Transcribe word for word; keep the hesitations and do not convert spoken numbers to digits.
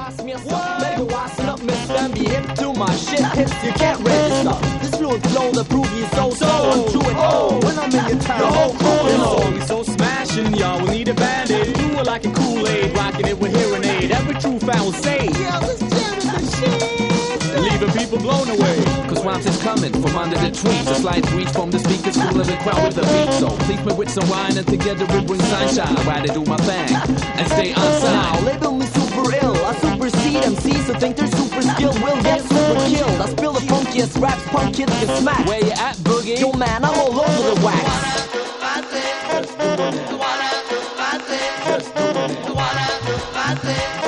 wise me something. Better wisen up, mister, and be hip to my shit. Hits you can't register. This fluid flow that prove you so so. I'm true and oh, when I'm in your town, the whole crew is on. This song is so smashing, y'all will need a band-aid. Do it like a Kool-Aid, rocking it with hearing aid. Every true fan will say, yeah, this jam is the shit. Leaving people blown away. Cause rhymes is coming from under the trees. A slight breeze from the speakers, cooling the crowd with the beat. So please me with some wine and together we bring sunshine. I'd rather do my thing and stay on Now side. label me super ill. I supersede M Cs who think they're super skilled. Will get super killed. I spill the funkiest raps punk kids can smack. Where you at, Boogie? Yo man, I'm all over the wax. Just doing it. Just doing it.